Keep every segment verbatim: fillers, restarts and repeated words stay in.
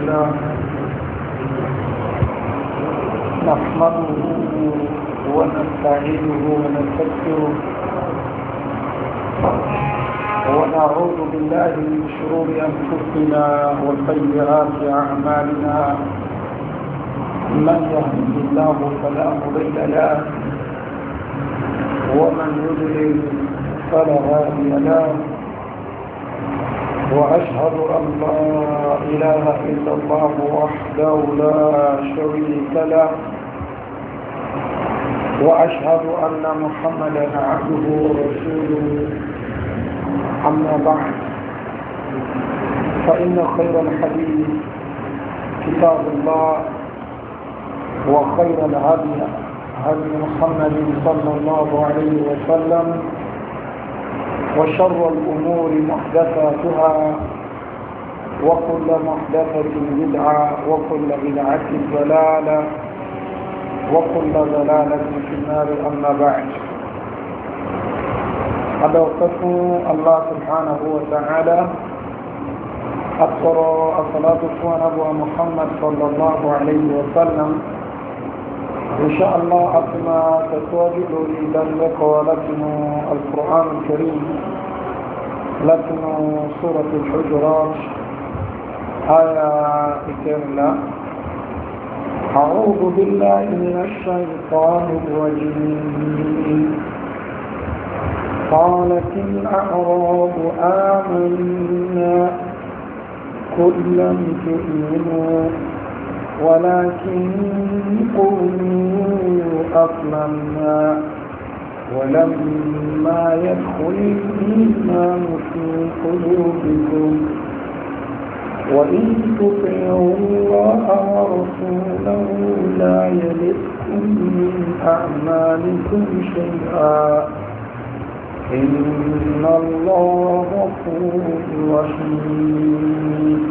لله نحمده ونستعينه ونستغفره ونعوذ بالله من شرور أنفسنا وسيئات أعمالنا من يهده الله فلا مضل له ومن يضلل فلا هادي له وأشهد أن لا إله إلا الله وحده لا شريك له وأشهد أن محمدا عبده ورسوله أما بعد فإن خير الحديث كتاب الله وخير الهدي هدي محمد صلى الله عليه وسلم وشر الأمور محدثاتها وكل محدثة بدعة وكل بدعة ضلالة وكل ضلالة في النار أما بعد أدعوكم الله سبحانه وتعالى أكثر الصلاة والسلام محمد صلى الله عليه وسلم إن شاء الله أثنى تتواجد إذا لك ولكن القرآن الكريم لكن سورة الحجرات آية كاملة أعوذ بالله من الشيطان الرجيم قالت الأعراب آمنا قل لم تؤمنوا ولكن قولوا أسلمنا ولما يدخل الإيمان في قلوبكم وإن تطيعوا الله ورسوله لا يلدكم من أعمالكم شيئا إن الله غفور رحيم.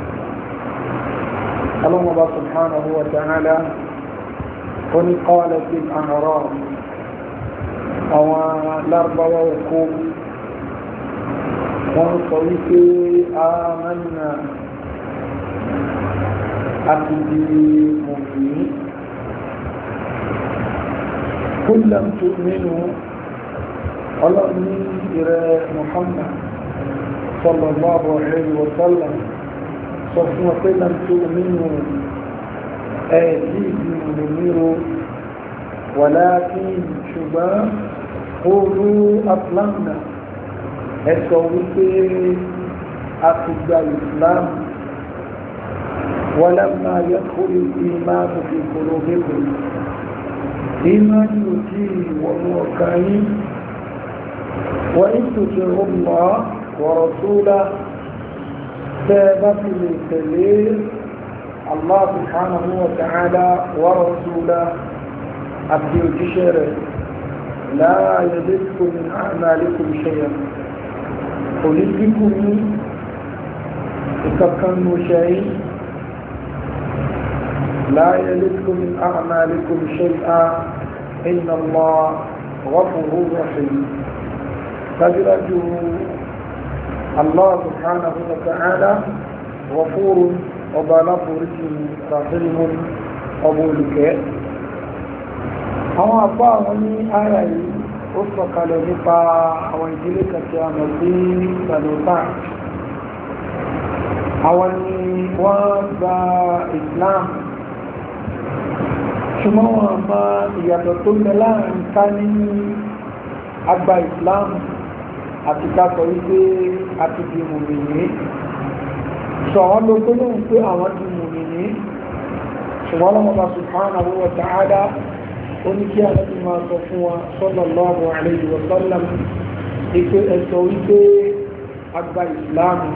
الله سبحانه وتعالى قل قالت الأعراب أو الأربع وقوم ونصيك آمنا أبدي مؤمنين قل لم تؤمنوا الله من محمد صلى الله عليه وسلم صفوا لم تؤمنوا آتيه منيروا ولكن شباب قولوا أسلمنا التوبة أتبع الإسلام ولما يدخل الإيمان في قلوبكم إيمان يتيه وموكاين وإن تطيعوا الله ورسوله ثابت للتليل الله سبحانه وتعالى ورسوله أبدي الجشر لا يزدكم من أعمالكم شيئا قلتكم تكفنوا شيء لا يزدكم من أعمالكم شيئا إن الله غفور رحيم. فجرجوا الله سبحانه وتعالى غفور وبلغ رحيم قبولك. àwọn àbá àwọn ní ara yìí ó sọ̀kalẹ̀ nípa àwọn ìdílé kàtí àmọ̀ sí ìgbàlódà. àwọn ni wọ́n gba Islam ṣùgbọ́n wọn mọ ìyàtọ̀ tó ń bẹ láàrin ká ní àgbà Islam àti ká sọ wípé a ti di mùmìnì. sọ àwọn ló gbólóhùn pé àwọn di mùmìnì ṣùgbọ́n Allah subhanahu wa ta'ala ó ní kí alábi máa sọ fún wa sallallahu alayhi wa sallam ipé ẹ̀sọ̀ wípé àgbà ìsìláàmù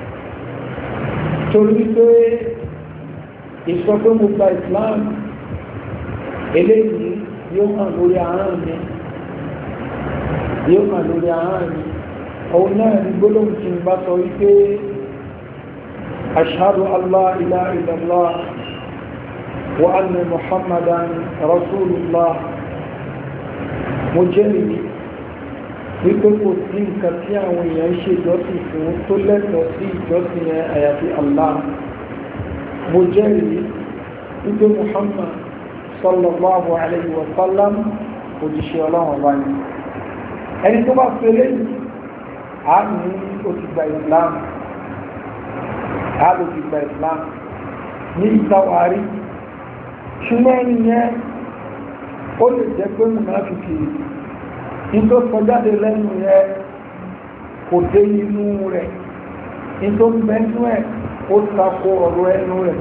torí wípé ìsọ pé mo gba ìsìláàmù eléyìí yóò hàn lórí ahọ́n mi yóò hàn lórí ahọ́n mi òun náà ní gbólóhùn tí ń bá sọ wípé ashhadu an la ilaha illallah wa anna muhammadan rasulullah mo jẹ́rìí wípé kò sí nǹkan tí àwọn èèyàn ń ṣe ìjọsìn fún tó lẹ́tọ̀ọ́ sí ìjọsìn yẹn àyàfi Allah mo jẹ́rìí wípé Muhammad sallallahu alayhi wa sallam òjíṣẹ́ ọlọ́run ọba ni. ẹni tó bá fẹ́ lẹ́yìn a ní ó ti gba Islam a ló ti gba Islam ní ìtawárí ṣùgbọ́n ẹni yẹn ó lè jẹ́ pé mùnáfíkì nítorí sọjáde lẹ́nu yẹn kò dé inú rẹ̀ nítorí bẹ́ẹ̀nú ẹ̀ ó tako ọ̀rọ̀ ẹnu rẹ̀.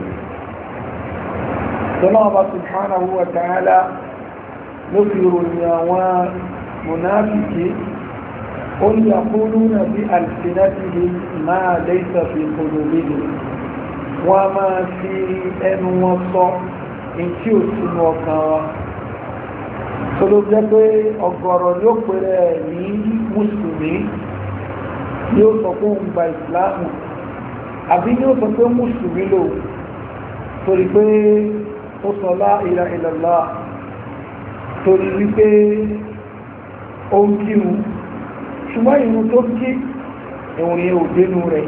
Ọlọ́hun subhanahu wa ta'ala ló fi ròyìn àwọn mùnáfíkì ó ní yaquluna bi alsinatihim ma laysa fi qulubihim, wọ́n a máa fi ẹnu wọn sọ in tí ò sínú ọkàn wa. tó ló jẹ́ pé ọ̀gọ̀rọ̀ ló pèrè ní mùsùlùmí yóò sọ pé òun gba ìsìláàmù àbí yóò sọ pé mùsùlùmí lò torí pé ó sọ lá ilaha illallah, torí wípé ó ń kírun ṣùgbọ́n ìrun tó kí ìrun yẹn ò dénú rẹ̀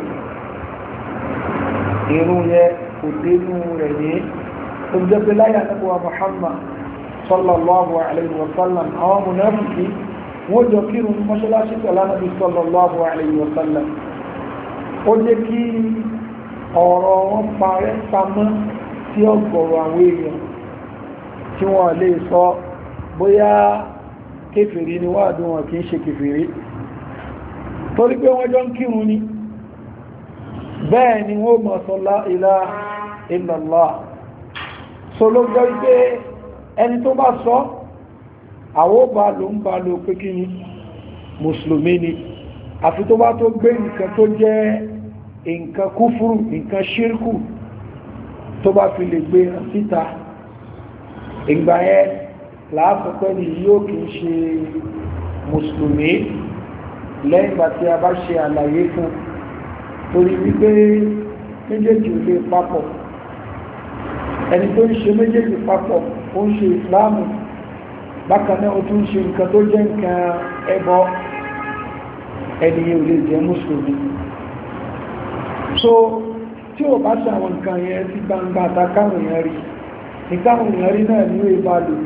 ìrun yẹn kò dénú rẹ̀ ní tó jẹ́ pé láyé ànábì wa Muhammad sallallahu alayhi wa sallam àwọn munafiki wọ́n jọ kírun mọ́ṣáláṣí pẹ̀lú ànábì sallallahu alayhi wa sallam. ó jẹ́ kí ọ̀rọ̀ wọn parẹ́ pamọ́ sí ọ̀gọ̀rọ̀ àwọn èèyàn tí wọ́n lè sọ bóyá kèfèrí ni wọ́n àdúnwọ̀n kìí ṣe kèfèrí torí pé wọ́n jọ ń kírun ni. bẹ́ẹ̀ ni wọ́n mọ̀ sọ la ilaha illallah so ló gbọ́ wípé ẹni tó bá sọ àwọ́ bá ló ń bá ló pé kí ni mùsùlùmí ni, àfi tó bá tó gbé nǹkan tó jẹ́ nǹkan kúfúrú nǹkan ṣírkù tó bá fi lè gbé síta, ìgbà yẹn láàpẹ̀pẹ́ ni yóò kìí ṣe mùsùlùmí lẹ́yìn ìgbà tí a bá ṣe àlàyé fún torí wípé méjèèjì ò lè papọ̀. ẹni tó ń ṣe méjèèjì papọ̀ ó ń ṣe ìsìláàmù bákan náà ó tún ṣe nǹkan tó jẹ́ nǹkan ẹbọ, ẹni yẹn ò lè jẹ́ mùsùlùmí. so tí ò bá ṣe àwọn nǹkan yẹn sí gbangba àtàkàwọn èèyàn rí ìtàwọn èèyàn rí náà ní ìbá lò.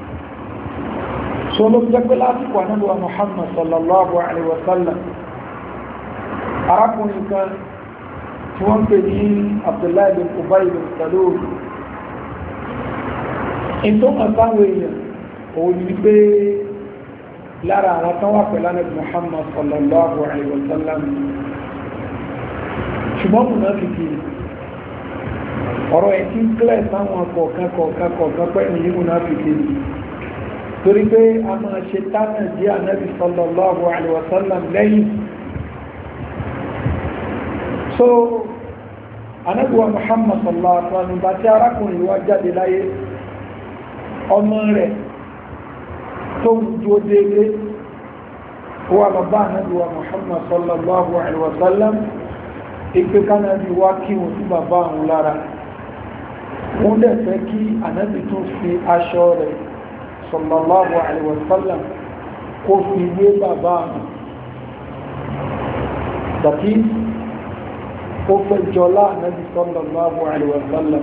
so ló jẹ́ pé lásìkò ànábì wa Muhammad sallallahu alaihi wa sallam arákùnrin kan tí wọ́n pè ní Abdullahi bin Ubay bin Salul in tó mọ̀ sáwọn èèyàn òun ni pé lára àwọn tán wà pẹ̀lú ànábì Muhammad sallallahu alaihi wa sallam ṣùgbọ́n mùnáfíkí ọ̀rọ̀ ẹ̀ tí ń kílẹ̀ sáwọn kọ̀ọ̀kan kọ̀ọ̀kan kọ̀ọ̀kan pẹ́ ní mùnáfíkí torí pé a máa ṣe tánà jí ànábì sallallahu alaihi wa sallam lẹ́yìn. so ànábì wa Muhammad sallallahu alaihi wa sallam bá tí arákùnrin wá jáde láyé ọmọ rẹ̀ tó ń jó déédé wà bàbá ànábì wa Muhammad sallallahu alaihi wa sallam ìpé kánàbí wá kí wọn sí bàbá àwọn lára. wọ́n dẹ̀ fẹ́ kí ànábì tún fi aṣọ rẹ̀ sallallahu alaihi wa sallam kó fi wé bàbá àwọn dàbí ó fẹ́ jọlá ànábì sallallahu alaihi wa sallam.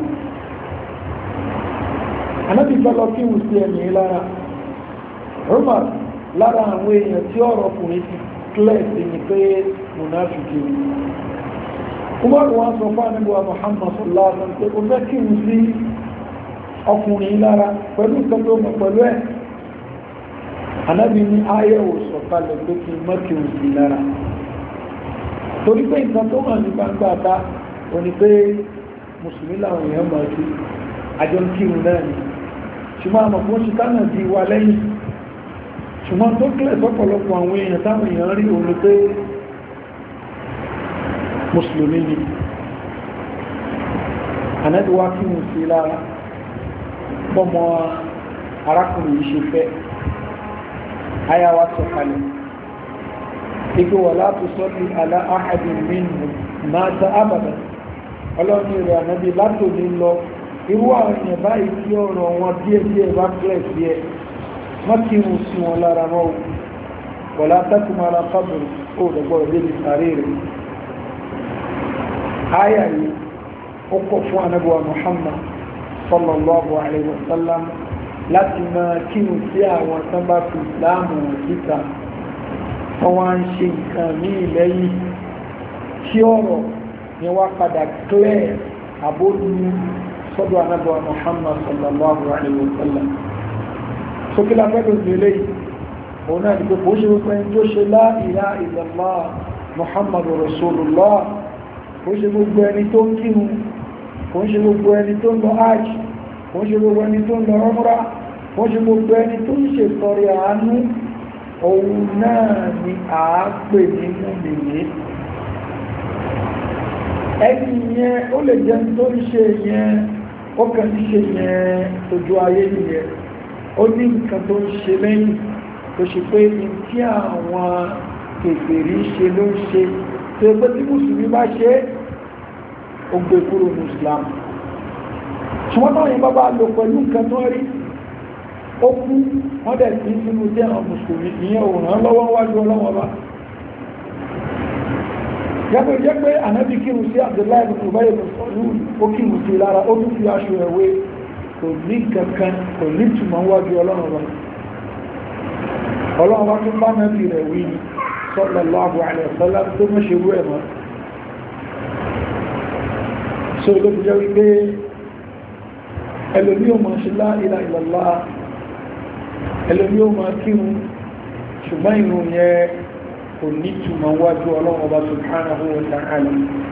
ànábì fẹ́ lọ kí wọ́n sí ẹ̀mí lára. Umar lára àwọn èèyàn tí ọ̀rọ̀ ọkùnrin ti kílẹ̀ sí ni pé mùnáfíkí ni. Umar wọn sọ fún ànábì wa Muhammad sallallahu alaihi wa sallam pé ó fẹ́ kí wọ́n sí ọkùnrin lára pẹ̀lú ìtọ́jú ọmọ pẹ̀lú ẹ̀. ànábì ní ayé ò sọ̀kalẹ̀ pé kí n mọ́ kí wọ́n sí lára. torí pé nǹkan tó hàn ní gbangba ta ò ní pé mùsùlùmí làwọn èèyàn máa ju àjọ ń kírun náà ni ṣùgbọ́n àmọ̀ fún ṣe kánà di wa lẹ́yìn. ṣùgbọ́n tó kílẹ̀ sọ́pọ̀lọpọ̀ àwọn èèyàn táwọn èèyàn rí òun pé mùsùlùmí ni. ànábì wá kí wọ́n sí lára bọ́mọ arákùnrin yìí ṣe fẹ́ aya wa sọ̀kalẹ̀ ike wala tusalli ala ahadin minhum mata abada. ọlọ́run rẹ̀ ànábì látòní lọ irú àwọn èèyàn báyìí tí ọ̀rọ̀ wọn díẹ̀ díẹ̀ bá kílẹ̀ sí ẹ mọ́kírun sí wọn lára náà wala taqum ala qabri ó dẹ̀gbọ́rọ̀ débi sàárè rẹ̀. aya yìí ó kọ̀ fún ànábì wa Muhammad sallallahu alayhi wa sallam láti máa kírun sí àwọn tán bá fi ìsìláàmù síta wọ́n wá ń ṣe nǹkan ní ìlẹ́yìn tí ọ̀rọ̀ ni wá padà clear àbójú sọ́dọ̀ ànábì wa Muhammad sallallahu alayhi wa sallam sókè lápẹ́lú ìrẹ́lẹ̀ òun náà dìbò kò ṣe gbogbo ẹni tó ṣe la ilaha illallah Muhammadu Rasulullah kò ṣe gbogbo ẹni tó ń kírun kò ṣe gbogbo ẹni tó ń lọ hajj kò ṣe gbogbo ẹni tó ń lọ umrah kò ṣe gbogbo ẹni tó ń ṣe tọrẹ àánú òun náà ni a pè ní mùmínì ẹni yẹn ó lè jẹ́ tó ń ṣe yẹn ó kàn ń ṣe yẹn tójú ayé nìyẹn ó ní nǹkan tó ń ṣe lẹ́yìn tó ṣe pé ní tí àwọn kèfèrí ṣe ló ń ṣe tó pé tí mùsùlùmí bá ṣe ó gbé kúrò ní Islam ṣùgbọ́n náà yẹn bá bá lò pẹ̀lú nǹkan tó rí ó kú wọ́n dẹ̀ sí sínú jẹ́ àwọn mùsùlùmí ìyẹn ò ràn lọ́wọ́ wájú ọlọ́wọ́ bá gẹ́gẹ́ jẹ́ pé ànábì kírun sí Abdullahi bin Ubay bin Salul ó kírun sí lára ó tún fi aṣọ ẹ̀wé kò ní kankan kò ní túnmọ̀ wájú ọlọ́run wa ọlọ́run wa tún bá nàbí rẹ̀ wí ní sallallahu alaihi wasallam tó mọ́ ṣe rú ẹ̀mọ́ so ló fi jẹ́ wípé ẹlòmí ò máa ṣe la ilaha illallah ẹlòmí ò máa kírun ṣùgbọ́n ìrun yẹn kò ní túnmọ̀ wájú ọlọ́run ọba subhanahu wa ta'ala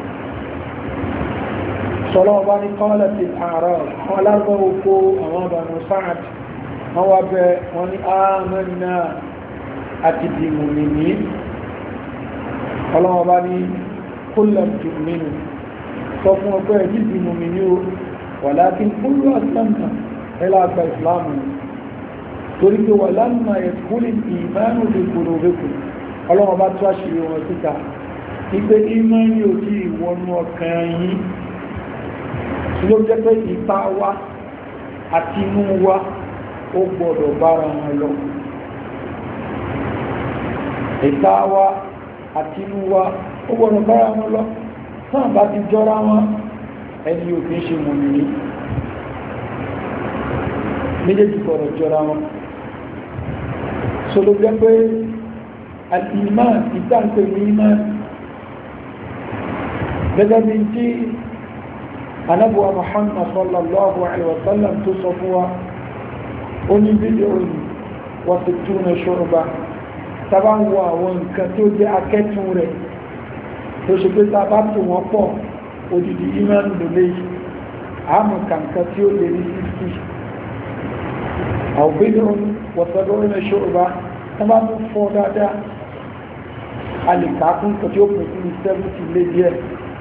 sọlọ́wọ́ bá ní kọ́lá ti àárọ̀ wọn lágbọ́ oko àwọn Banu Sa'd wọ́n wá bẹ wọ́n ní amanna àti di mùmínì ọlọ́wọ́ bá ní kullam tu'minu sọ fún ọgbẹ́ ẹ̀dí di mùmínì o walakin qulu aslamna ẹlá àgbà ìsìláàmù torí pé walamma yadkhuli al-imanu fi qulubikum ọlọ́wọ́ bá tó àṣírí wọn síta ìpé ìmánì ò tí ìwọnú ọkàn yín ló jẹ́ pé ìta wa àti inú wa ó gbọ́dọ̀ bára wọn lọ ìta wa àti inú wa ó gbọ́dọ̀ bára wọn lọ sáà bá ti jọra wọn ẹni ò kìí ṣe mùmínì méjèèjì gbọ́dọ̀ jọra wọn so ló jẹ́ pé al-iman ìtànkè ní iman gẹ́gẹ́ bí tí anabuwa Muhammad sallallahu alaihi wasallam tó sọ fún wa ó ní fídíò ní wọ́n ti túnà ṣọ́rọ̀bá tàbá ń wọ àwọn nǹkan tó jẹ́ akẹ́tún rẹ̀ tó ṣe pé tàbá tó wọ́n pọ̀ odidi iman lòlẹ́ yìí àmì kankan tí ó lè ní fifty àwọn fídíò ní wọ́n tẹ́lọ́rọ̀ ní ṣọ́rọ̀bá tàbá mú fọ́ dáadáa a lè kàákún kan tí ó pè sí seventy lé díẹ̀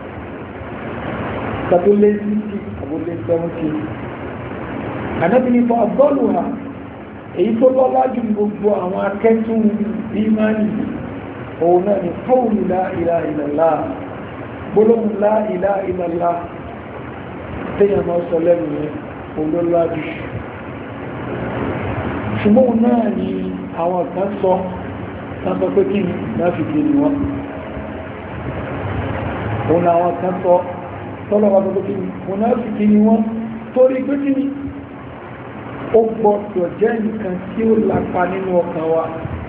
tàbí lé sixty àbúlé seventy ànábì ní fún àbọ́lù ha èyí tó lọ́lá jù gbogbo àwọn akẹ́tùn ìmánì òun náà ni qawlu la ilaha illallah gbólóhùn la ilaha illallah téèyàn máa sọ lẹ́nu yẹn òun ló lọ́lá jù ṣùgbọ́n náà ni àwọn kan sọ kan sọ pé kí ni náà fi kiri wọn òun àwọn kan sọ tọ́lọ́wà tó kí ni mùnáfíkí ni wọ́n torí pé kí ni ó gbọ́dọ̀ jẹ́ nǹkan tí ó lápa nínú ọkàn wa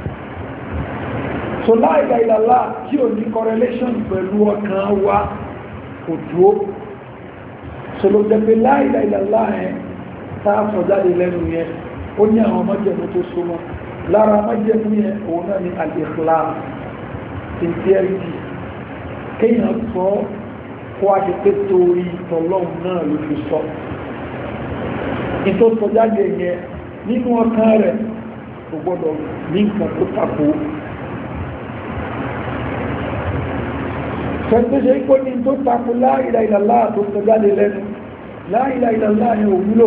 so la ilaha illallah tí ò ní correlation pẹ̀lú ọkàn wa kò dúó so ló jẹ́ pé la ilaha illallah ẹ̀ sáàfọ̀ jáde lẹ́nu yẹn ó ní àwọn májẹ̀mú tó súnmọ́ lára májẹ̀mú yẹn òun náà ni al-ikhlas sincerity kéèyàn sọ kó a ṣe pé torí tọ́lọ́un náà ló fi sọ ìtò sọjáde yẹn nínú ọkàn rẹ̀ kò gbọ́dọ̀ ní nǹkan tó tako fẹ́ntó ṣe kó ní tó tako la ilaha illallah tó sọjáde lẹ́nu la ilaha illallah ni ò wúlò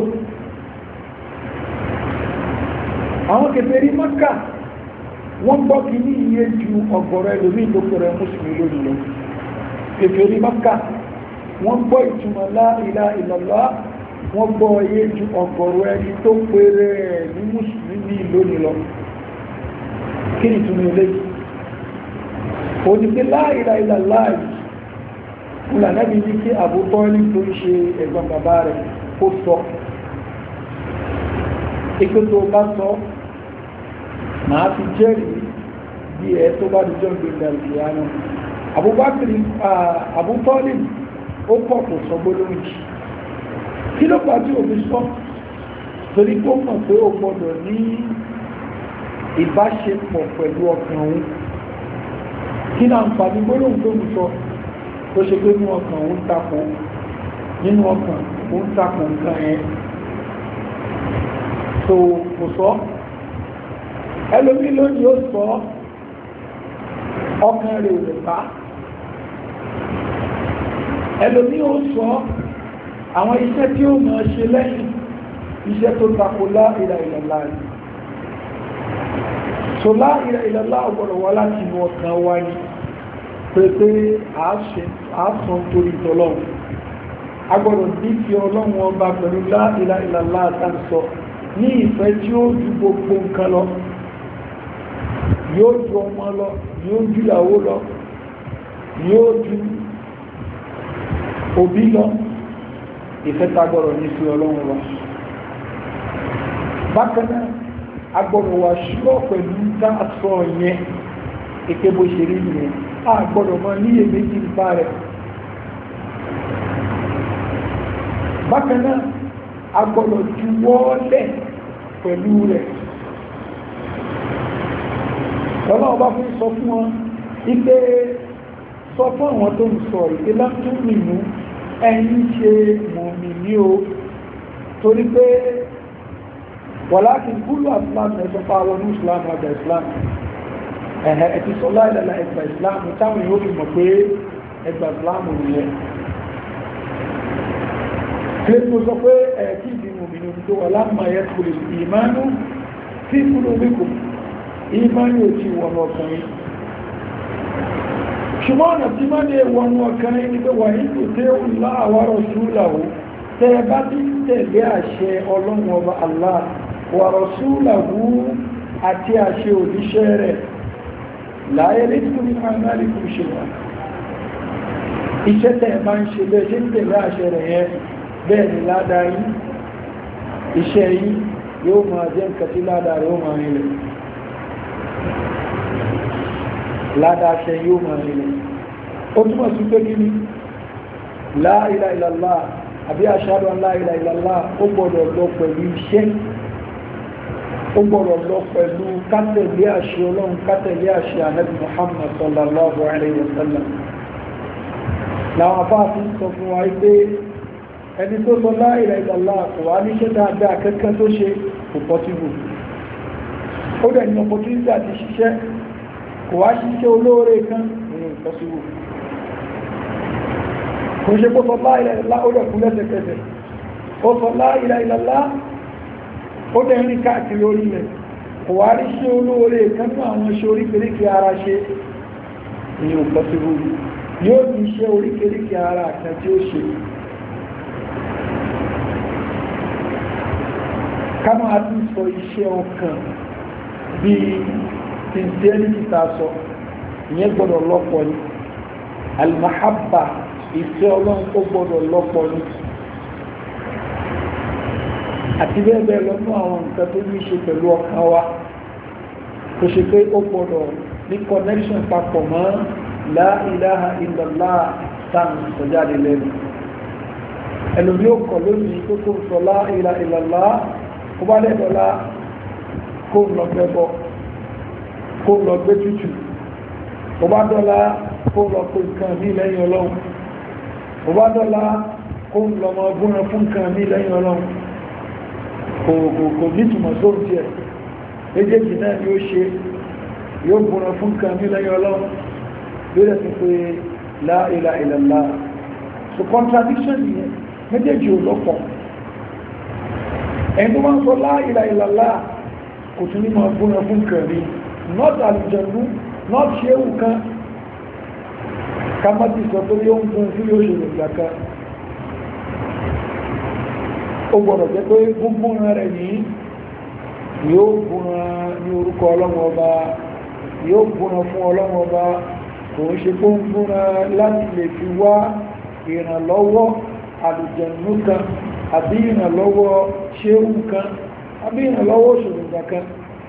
àwọn kèfèrí Mákà wọ́n gbọ́ kí ní iye ju ọ̀gọ̀rọ̀ ẹlòmí tó kọrẹ mùsùlùmí lónìí lọ kèfèrí Mákà wọ́n gbọ́ ìtumọ̀ la ilaha illallah wọ́n gbọ́ iye ju ọ̀gọ̀rọ̀ ẹni tó pèrè ní mùsùlùmí lónìí lọ kí ni ìtumọ̀ eléyìí òní pé la ilaha illallah kúlà náà bí ní kí Abu Talib tó ń ṣe ẹ̀gbọ́n bàbá rẹ̀ kó sọ ikú tó bá sọ máa fi jẹ́rìí bí ẹ tó bá dìjọ́ gbẹ̀gbẹ̀ ìyáná Abubakar Abu Talib ó pọ̀ kò sọ gbólóhùn jì kí ló pa tí òbí sọ torí kó mọ̀ pé ó gbọ́dọ̀ ní ìbáṣepọ̀ pẹ̀lú ọkàn òun kí náà ń pàdé gbólóhùn tó ń sọ tó ṣe pé nínú ọkàn òun takò nínú ọkàn òun takò nǹkan ẹ̀ tó kò sọ ẹlòmí lónìí ó sọ ọkàn rẹ̀ ò lè bá ẹlòmí ó sọ àwọn iṣẹ́ tí ó máa ṣe lẹ́yìn iṣẹ́ tó takò la ilaha illallah so la ilaha illallah ọgbọ̀rọ̀ wá láti inú ọkàn wá ní pẹ̀pẹ́ àásán torí tọ́lọ́run agbọ́dọ̀ díkì ọlọ́run ọba pẹ̀lú la ilaha illallah àtànsọ ní ìfẹ́ tí ó ju gbogbo nǹkan lọ yóò ju ọmọ lọ yóò ju ìyàwó lọ yóò ju òbí lọ ìfẹ́ tá gbọ́dọ̀ ní sí ọlọ́run wa bákan náà agbọ́dọ̀ wà ṣúrọ̀ pẹ̀lú tá a sọ yẹn ike bó ṣe rí nìyẹn a gbọ́dọ̀ mọ níyè méjì nípa rẹ̀ bákan náà agbọ́dọ̀ juwọ́lẹ̀ pẹ̀lú rẹ̀ ọlọ́run bá fún sọ fún wọn ipé sọ fún àwọn tó ń sọ ìpé látún nínú ẹ̀yin ṣe mọ̀mí ní o torí pé wàláàkì gúlù àtìláàmù ẹ̀sọ́ pàwọn ní ìsìláàmù àgbà ìsìláàmù ẹ̀hẹ̀ ẹ̀tì sọ láìlẹ́lá ẹgbà ìsìláàmù táwọn yóò fi mọ̀ pé ẹgbà ìsìláàmù nìyẹn kílẹ̀tò sọ pé ẹ̀kí ìdínú òmìnir tó wà láàmà ẹ̀kùlù ìmánú tí kúrò wíkù ìmánú ò ti wọ̀n ọkùnrin ṣùgbọ́n ọ̀nà tí má ní wọ̀n ọkùnrin ní pé wà nínú tẹ́ òlá àwárọ̀ súláwó tẹ́ bá ti tẹ̀lé àṣẹ ọlọ́run ọba Allah wa rasulahu àti àṣẹ òjíṣẹ́ rẹ̀ láyé lẹ́tùkú ní àmàlìkù ṣe wà iṣẹ́ tẹ̀ máa ń ṣe bẹ́ẹ̀ ṣe ń tẹ̀lé àṣẹ rẹ̀ yẹn bẹ́ẹ̀ ni ládàá yìí iṣẹ́ yìí yóò máa jẹ́ nǹkan tí ládàá rẹ̀ ó máa rìnlẹ̀ ládàá ṣe yóò máa rìnlẹ̀ ó túnmọ̀ sí pé kí ni la ilaha illallah àbí ashhadu an la ilaha illallah ó gbọ́dọ̀ lọ pẹ̀lú iṣẹ́ ó gbọ́dọ̀ lọ pẹ̀lú kátẹ̀lé àṣẹ ọlọ́run kátẹ̀lé àṣẹ ànábì Muhammad sallallahu alayhi wa sallam láwọn afáàfin sọ fún wa pé ẹni tó sọ la ilaha illallah kò wá níṣẹ́ dáadáa kẹ́kẹ́ tó ṣe kò pọ́síbù ó dẹ̀ ní opportunity àti ṣiṣẹ́ kò wá ṣiṣẹ́ olóore kan nínú pọ́síbù kò ṣe kó sọ la ilaha illallah ó dẹ̀ kú lẹ́sẹ̀kẹsẹ̀ ó sọ la ilaha illallah ó dẹ̀ rí káàkiri orílẹ̀ kò wá rí ṣe olóore kan ní àwọn ṣe oríkèríkè ara ṣe nínú pọ́síbù yóò ní iṣẹ́ oríkèríkè ara kan tí ó ṣe kama a ti sọ iṣẹ́ ọkàn bí sincerity ta sọ ìyẹn gbọ́dọ̀ lọ́pọ̀ ní almahabba ìfẹ́ ọlọ́run ó gbọ́dọ̀ lọ́pọ̀ ní àti bẹ́ẹ̀ bẹ́ẹ̀ lọ́nà àwọn nǹkan tó ní ṣe pẹ̀lú ọkàn wa tó ṣe pé ó gbọ́dọ̀ ní connection papọ̀ mọ́ la ilaha illallah táwọn ìsọjáde lẹ́nu ẹlòmí ó kọ̀ lónìí tó kó sọ la ilaha illallah kó bá lẹ́dọ̀lá kó lọ gbẹ́bọ kó lọ gbé tútù kó bá dọ́lá kó lọ kó nǹkan ní lẹ́yìn ọlọ́run kó bá dọ́lá kó lọ mọ gúnran fún nǹkan ní lẹ́yìn ọlọ́run kò kò nítumọ̀ sóhun tiẹ̀ méjèèjì náà ni ó ṣe yóò gúnran fún nǹkan ní lẹ́yìn ọlọ́run yóò lè fi pé la ilaha illallah so contradiction yẹn méjèèjì ò lọ́pọ̀ ẹni tó máa ń sọ la ilaha illallah kò tún ní máa gúnra fún kẹrin not àlùjànnú not ṣéwù kan ká má ti sọ pé yóò ń gún fún yóò ṣe lògbà kan ó gbọ́dọ̀ jẹ́ pé gbogbo rẹ̀ ní yóò gúnra ní orúkọ ọlọ́run ọba yóò gúnra fún ọlọ́run ọba kò ń ṣe kó ń gúnra láti lè fi wá ìrànlọ́wọ́ àlùjànnú kan àbí ìrànlọ́wọ́ ṣéhù kan àbí ìrànlọ́wọ́ òṣèlú kan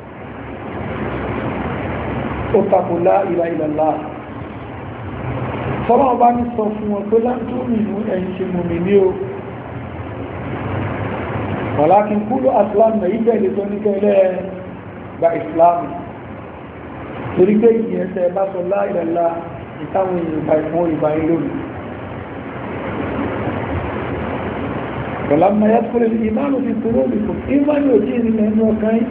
ó tako la ilaha illallah. Sọ́lọ́ ọba ní sọ fún wọn pé láti nínú ẹ̀yìn ṣe mú mi ní o walakin kúrò aslam na yí bẹ̀rẹ̀ tó ní kẹ́lẹ́ gba islam torí pé ìyẹnsẹ̀ bá sọ la ilaha illallah ìtàwọn ìrìnbà ìfún ìbá ilómi walamma yadkhul al-iman fi qulubikum ìmánì ò tí ìrìnlẹ̀ ẹnu ọkàn yìí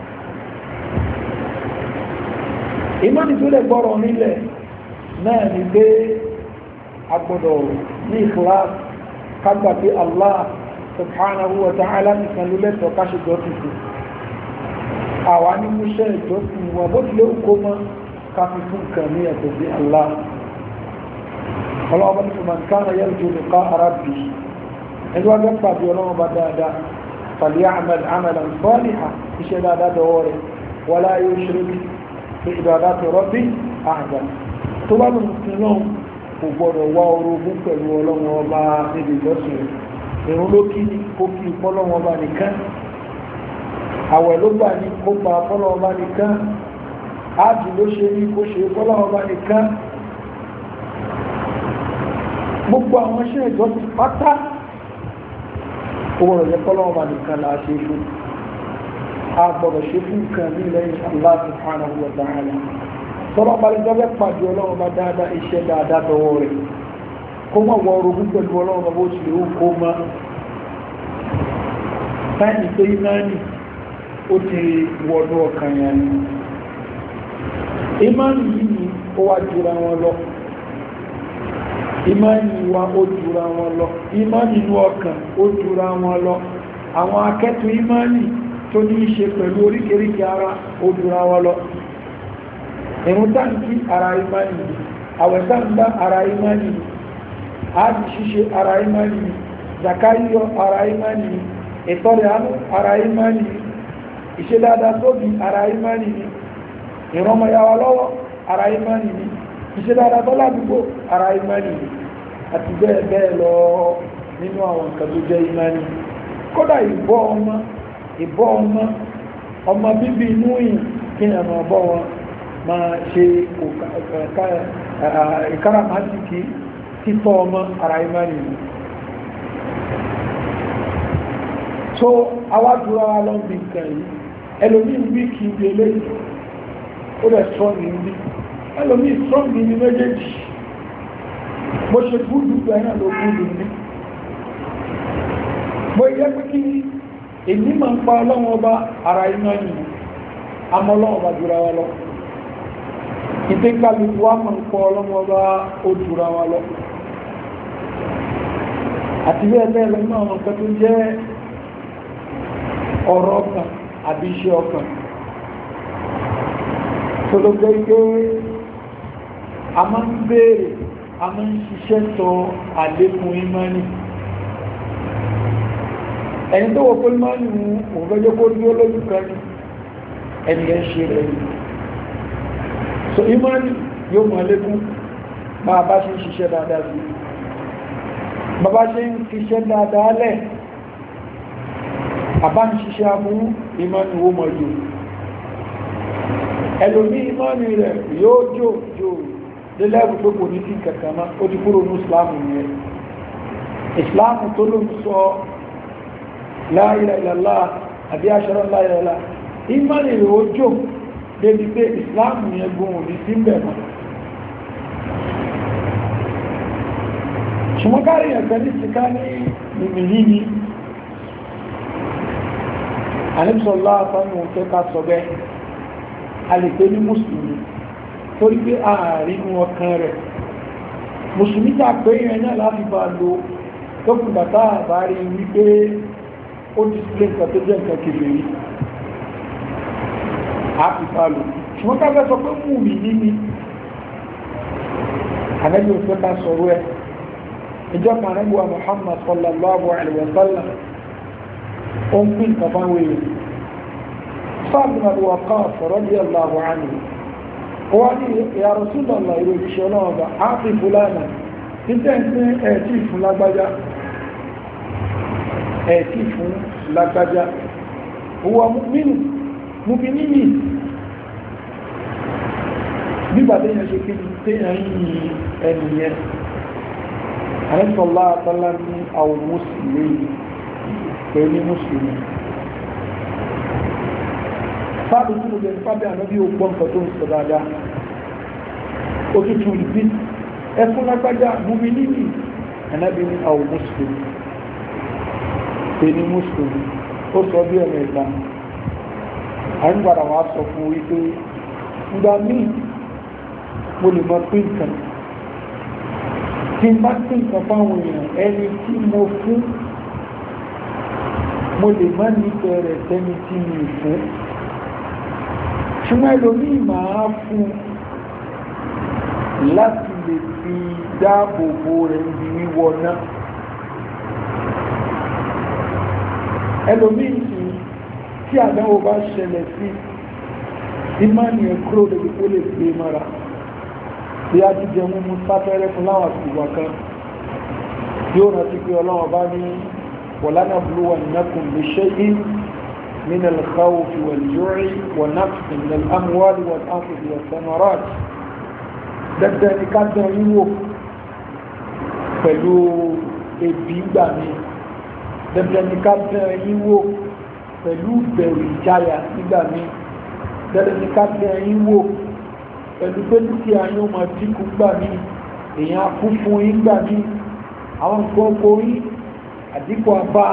ìmánì tó lè gbọ́rọ̀ nílẹ̀ náà ni pé agbọ́dọ̀ ní ikhlas kágbà pé Allah subhanahu wa ta'ala nìkan ló lẹ́tọ̀ọ́ káṣe jọ́sìn àwa ní múṣẹ́ ìjọsìn wọn bó tilé ó kó mọ́ káfí fún nǹkan ní ẹ̀tọ́ sí Allah ọlọ́wọ́ bá ní man kana yarju liqa'a rabbih ẹni wá gbẹ́ pàdé ọlọ́wọ́ bá dáadáa falya'mal 'amalan salihan iṣẹ́ dáadáa dọwọ́ rẹ̀ wala yushrik bi ibadati rabbih ahadan tó bá lòun sí náà kò gbọdọ̀ wá orogún pẹ̀lú ọlọ́wọ́ ọba níbi ìjọsìn rẹ̀ ìrún ló kí ní kó kí fọ́lọ́wọ́ ọba nìkan àwẹ̀ ló gbà ní kó pa fọ́lọ́wọ́ ọba nìkan áàdì ló ṣe ní kó ṣe fọ́lọ́wọ́ ọba nìkan gbogbo àwọn iṣẹ́ ìjọsìn pátá owó rẹ̀ fọ́lọ́wọ́ ọba nìkan là á ṣe fún a gbọ́dọ̀ ṣe fún nǹkan ní lẹ́yìn Allah subhanahu wa ta'ala tọ́lọ́ balẹ̀ jọ́bẹ́ pàdé ọlọ́wọ́ bá dáadáa iṣẹ́ dáadáa dọwọ́ rẹ̀ kó mọ̀ wọ orogún pẹ̀lú ọlọ́wọ́ bó ti lè kó mọ́ táìmì pé ìmáànì ó ti wọnú ọkàn yẹn ni ìmáànì yìí ni ó wá jura wọn lọ ìmáànì wa ó jura wọn lọ ìmáànì inú ọkàn ó jura wọn lọ àwọn akẹ́tù ìmáànì tó ní í ṣe pẹ̀lú oríkèríkè ara ó jura wọn lọ ìrun táǹkì ara ìmáànì àwẹ̀ táǹdá ara ìmáànì áàdì ṣíṣe ara ìmáànì zakayọ ara ìmáànì ìtọ́rẹ̀ àánú ara ìmáànì ìṣe dáadáa sóbì ara ìmáànì ìrọmọyàwó lọ́wọ́ ara ìmáànì ìṣe dáadáa tọ́lá àdúgbò ara ìmáànì àti bẹ́ẹ̀ bẹ́ẹ̀ lọ nínú àwọn nǹkan tó jẹ́ ìmáànì kódà ìbọ́ ọmọ ìbọ́ ọmọ ọmọ bíbí inú yìí kí ni ọmọ ọbọ wọn máa ṣe ìkáràmásìkì títọ́ ọmọ ara ìmáànì ni so awádùúrà wa lọ bí nǹkan yìí ẹlòmí ń bí kí ibi eléyìí ó rẹ̀ strong ní bí ẹlòmí strong ní méjèèjì mo ṣe gúdù gbẹ̀yàn ló gúdù ní mo yẹ pé kí èmi máa ń pa ọlọ́wọ́ ọba ara ìmáànì ni àmọ́ ọlọ́wọ́ ọba jùra wa lọ ìdíkàlùkù wa máa ń pọ̀ ọlọ́wọ́ ọba ó jùra wa lọ àti bẹ́ẹ̀ bẹ́ẹ̀ lọ náà wọn kan tó jẹ́ ọ̀rọ̀ ọkàn àbí iṣẹ́ ọkàn tó ló jẹ́ pé a máa ń béèrè a máa ń ṣiṣẹ́ tọ àlékún ìmánì ẹni tó wọ́n pé ìmánì mú òun fẹ́ jẹ́ kó ní olójú kan ní ẹni ẹ̀ ṣe rẹ̀ yìí so ìmánì yóò mọ̀ lékún bá a bá ṣe ń ṣiṣẹ́ dáadáa sí bàbá ṣe ń fiṣẹ́ dáadáa lẹ̀ àbá ń ṣiṣẹ́ amúrú ìmánì owó mọ̀ jù ẹlòmí ìmánì rẹ̀ yóò jò jò lélẹ́bù pé kò ní sí kẹkànná ó ti kúrò ní islamu yẹn islamu tó ló ń sọ la ilaha illallah àbí ashhadu la ilaha illallah ìmánì rẹ̀ ó jò débi pé islamu yẹn gbóhùn ní sí mbẹ̀mọ̀ ṣùgbọ́n kárí ẹ̀fẹ́ ní síká ní mímìlì ní àníbìsọ̀lá àtàwọn òfẹ́ ká sọ bẹ́ a lè pé ní mùsùlùmí torí pé ààrin ọkàn rẹ̀ mùsùlùmí tà pé yẹn náà láti bá lo tókùnbàtà àbárí wípé ó display nǹkan tó jẹ́ nǹkan kèfèrí àti bá lò ṣùgbọ́n ká fẹ́ sọ pé mú mi ní mi àníbì òfẹ́ ká sọ̀rọ̀ ẹ̀ ìjọba àrẹ́gbà Muhammad sallallahu alaihi wasallam o ń pín kàbáwé rẹ̀ sáàbùn àdúwàká radiyallahu anhu ó wá ní ya Rasulullah ìrò ìṣẹ́ ọlọ́ọ̀bà ápì fúlànà títẹ́ ń pín ẹ̀ẹ̀tì fún lágbájá ẹ̀ẹ̀tì fún lágbájá owó mínú mú bí níyì nígbà téèyàn ṣe kí téèyàn yìí ẹnìyẹn àrẹ́sọ̀lá àtàlá ní àwọn mùsùlùmí pẹ̀lú mùsùlùmí sáàbù tí mo jẹ́ nípàdé ànábí ògbọ́n nǹkan tó ń sọ dáadáa òtútù ìbí ẹfún lágbájá múmi níbi ànábí ní àwọn mùsùlùmí pẹ̀lú mùsùlùmí ó sọ bí ẹ̀mẹ̀ ìgbà àyípadà wà sọ fún wípé ìgbà míì mo lè mọ pín nǹkan tí n bá pín nǹkan fáwọn èèyàn ẹni tí mo fún mo lè má nífẹ̀ẹ́ rẹ̀ tẹ́ni tí mi fún ṣùgbọ́n ẹlòmíì máa fún láti lè fi dáàbòbò rẹ̀ ń di wíwọ náà ẹlòmíì sì tí àdáwò bá ṣẹlẹ̀ sí ìmáàni ẹ̀kúrò lè kó lè gbé mara tí a ti jẹun mú sáfẹ́rẹ́ fún láwọn àtìwà kan yóò rántí pé ọlọ́wọ́ bá ní ولنبلونكم بشيء من الخوف والجوع ونقص من الأموال والأنفس والثمرات dandan ni ká dán yín wò pẹ̀lú ebi gbà mí dandan ni ká dán yín wò pẹ̀lú bẹ̀rù ìjáyà nígbà mí dandan ni ká dán yín wò pẹ̀lú pé dúkìá yóò máa dínkù gbà mí èèyàn kú fún yín gbà mí àwọn nǹkan kò rí àdínkù àbá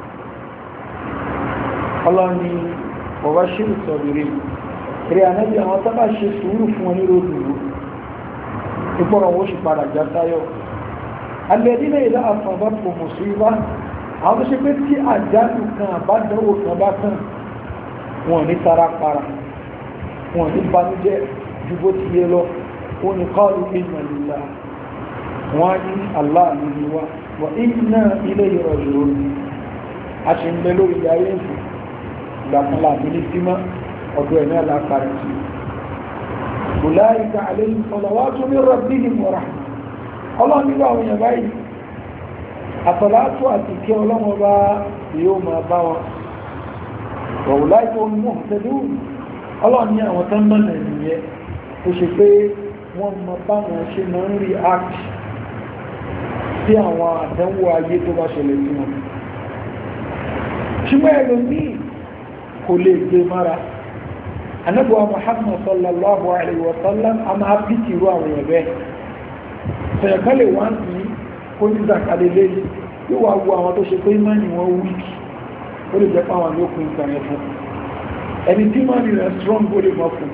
ọlọ́ni ọba ṣe ìsọ̀rọ̀ rẹ̀ ànábì àwọn tábà ṣe sùúrù fún wọn nílò òdùrú ìpọ̀rọ̀ wọ́n ṣe padà já táyọ̀ alẹ́dínà ìlà àfọ̀bá kò mọ̀ sí wá àwọn tó ṣe pé tí àjálù kan àbádọ́wò kan bá kàn wọn ní tara para wọn ní banújẹ́ ju bó ti yé lọ wọn ní qalu inna lillahi wọn á ní aláàlú ni wá wa inna ilayhi raji'un a ṣe ń bẹ lórí ayé ìfò ìgbàkanlá àbíní símá ọdún ẹ̀ náà lápàrí sí ulaika alayhim salawatu min rabbihim wa rahmah ọlọ́run nígbà àwọn èèyàn báyìí àtọ̀látò àti kí ọlọ́run bá yóò máa bá wọn wa ulaika hum muhtadun ọlọ́run ní àwọn tán mọ́nà ìyẹn tó ṣe pé wọ́n mọ báwọn ṣe máa ń rí act sí àwọn àdánwò ayé tó bá ṣẹlẹ̀ sí wọn ṣùgbọ́n ẹlòmíì kò lè gbé mára anábọ̀wá Muhammad sallallahu alayhi wa sallam a máa bí tìrú àwọn èèyàn bẹ́ẹ̀ sọ̀yọ̀kan lè wá ní kó ní zakalẹ̀ lẹ́yìn yóò wá wo àwọn tó ṣe pé má ní wọ́n wíkì ó lè jẹ́ pé àwọn yóò kún ìtàn yẹn fún ẹni tí má ní rẹ̀ strong ó lè mọ́ fún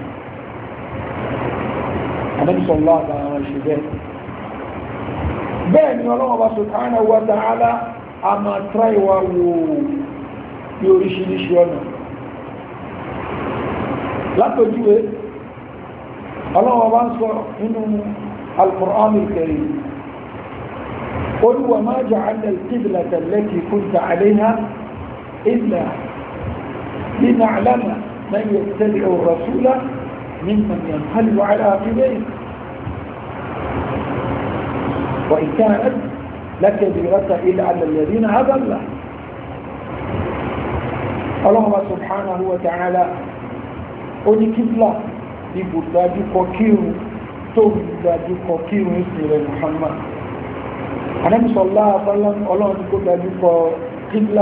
anábì sallallahu àtàwọn ṣe bẹ́ẹ̀ bẹ́ẹ̀ ni ọlọ́wọ́ bá subhanahu wa ta'ala a máa tráì wá wo ní oríṣiríṣi ọ̀nà látòjúwé ọlọ́wọ́ bá ń sọ nínú al-Qur'an al-Karim qul wa ma ja'alna al-qiblata allati kunta 'alayha illa lina'lama man yattabi'u ar-rasula mimman yanqalibu 'ala 'aqibayhi وإن كانت لكبيرة إلا على الذين هدى الله الله سبحانه وتعالى oni kíblà ibù dájú kọ kírun tó dájú kọ kírun ìsìnrẹ̀ Muhammad anẹ́bùsọ̀lá àfẹ́lẹ́ ọlọ́run kó dájú kọ kíblà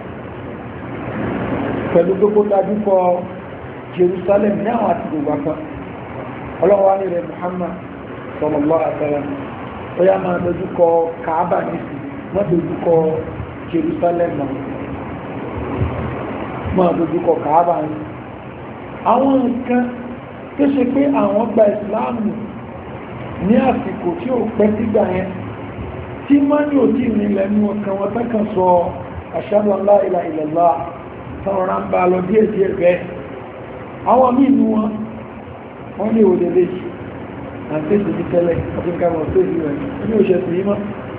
pẹ̀lú gbogbo dájú kọ Jerusalem ní àwọn àti gbogbo kan ọlọ́run wá ní rẹ̀ Muhammad sallallahu alaihi wasallam ó yá máa dojú kọ Kaaba nìsí wọ́n dojú kọ Jerusalem náà máa dojú kọ Kaaba nìsí àwọn nǹkan tó ṣe pé àwọn gba ìsìláàmù ní àsìkò tí ó pẹ́ sígbà yẹn tí mọ́ní ò tí ìrìnlẹ̀ ní ọkàn wọn tẹ́kàn sọ ashhadu an la ilaha illallah tọ́rọ ń bá lọ díẹ̀ díẹ̀ bẹ́ẹ̀ àwọn míì ní wọn wọ́n ní òde léjì àtẹ́sì ní tẹ́lẹ̀ ọdún kẹwàá tó ìlú rẹ̀ ní òṣè sí mọ́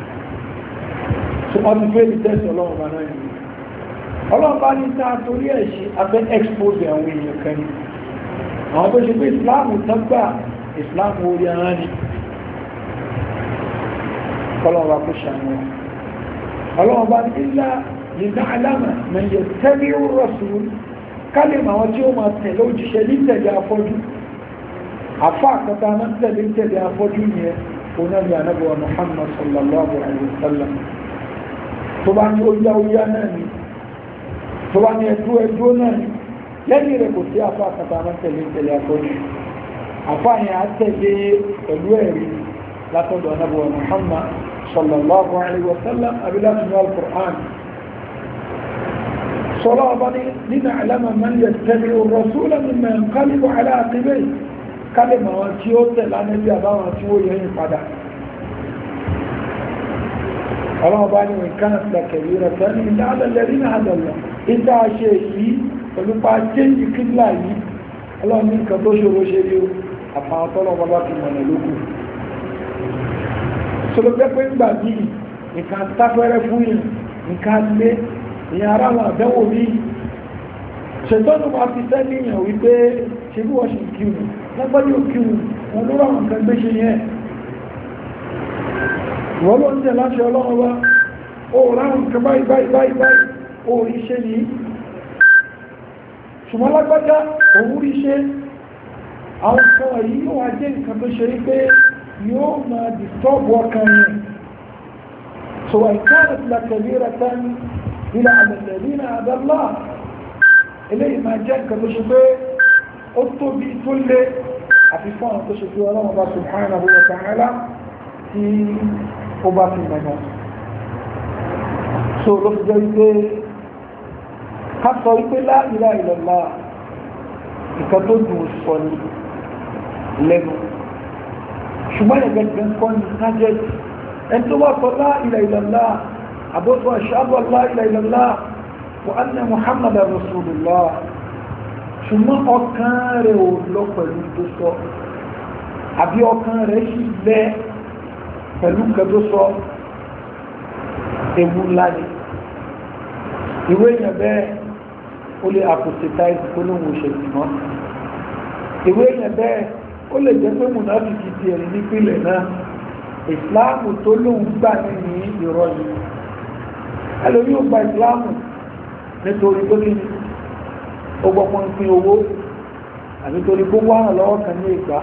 so wọ́n ti fẹ́ ní tẹ́sì ọlọ́run bá náà yìí ọlọ́run bá ní sáà torí ẹ̀ ṣe afẹ́ expose àwọn èèyàn kan ní àwọn tó ṣe pé islam tọ́gbà islam orí ara ni kọ́lọ́wọ́ bá kó ṣàánú ọlọ́wọ́ bá ní ilá nínú alámà mẹ́yẹ tẹ́lẹ̀ rọ̀sùn kálẹ̀ àwọn tí ó máa tẹ̀lé òjíṣẹ́ ní tẹ̀lé afọ́jú afọ́ àkọta náà tẹ̀lé tẹ̀lé afọ́jú yẹn òun náà ní anábọ̀ Muhammad sallallahu alaihi wasallam tó bá ní óyá óyá náà ni tó bá ní ẹdú ẹdú náà ni lẹ́yìn rẹ̀ kò sí afọ́ àkọta náà tẹ̀lé tẹ̀lé afọ́jú afọ́ àyàn á tẹ̀lé pẹ̀lú ẹ̀rí látọ̀dọ̀ anábọ̀ Muhammad sallallahu alaihi wasallam abilá nínú al-Qur'an صلاة بني لنعلم من يتبع الرسول مما ينقلب على عقبيه كلمة وانتيوت لأن اليابا وانتيو يهين قدع صلاة بني وإن كانت لكبيرة إلا على الذين هدى الله إذا عشيكي فلقى جنج كلاي الله منك دوشو روشيريو أفعى طلع باباك من لكو سلوك يقول بابي إن كان تفر فوين إن كان لي ìyàn ara wọn àbẹ́wò rí ṣètọ́nù máa fi sẹ́lẹ̀yàn wípé ṣe bí wọ́n ṣe kíwù lágbàdí ò kíwù wọn ló ráwọn nǹkan gbé ṣe yẹn wọ́n ló ń jẹ́ láṣẹ ọlọ́run wá ó ráwọn nǹkan báyìí báyìí báyìí báyìí ó rí ṣe yìí ṣùgbọ́n lágbàdá òun rí ṣe àwọn nǹkan wọ̀nyí yóò wá jẹ́ nǹkan tó ṣe rí pé yóò máa disturb ọkàn yẹn so àìkáàrẹ̀ ti làkẹ̀lé rẹ̀ tání إلى على الذين هدى الله إليه ما جاء كتشفي أطبي كل عفيفان تشفي الله سبحانه وتعالى في أباط المنام سورة جيدة قد صريق لا إله إلا الله ìkàtọ́dù sọ̀rọ̀ lẹ́nu ṣùgbọ́n ẹ̀gẹ́ gbẹ̀ǹkan ní kájẹ́ ẹni tó wá sọ la ilaha illallah àbótó ashhadu an la ilaha illallah wa anna muhammadan rasulullah ṣùgbọ́n ọkàn rẹ̀ ò lọ pẹ̀lú tó sọ àbí ọkàn rẹ̀ sì bẹ́ pẹ̀lú kẹtó sọ ewu ńlá ni ìwé èèyàn bẹ́ẹ̀ ó lè apostatize tó lóun òṣèlú mọ́ ìwé èèyàn bẹ́ẹ̀ ó lè jẹ́ pé mùnáfíkì ti ẹ̀rí nípìnlẹ̀ náà ìsìláàmù tó lóun gbà ní ìrọ̀ yìí ẹlòmí ò gba ìsìláàmù nítorí tó kí ni ó gbọ́pọ̀ ń pín owó àbí torí kó wá hàn lọ́wọ́ kan ní ìgbà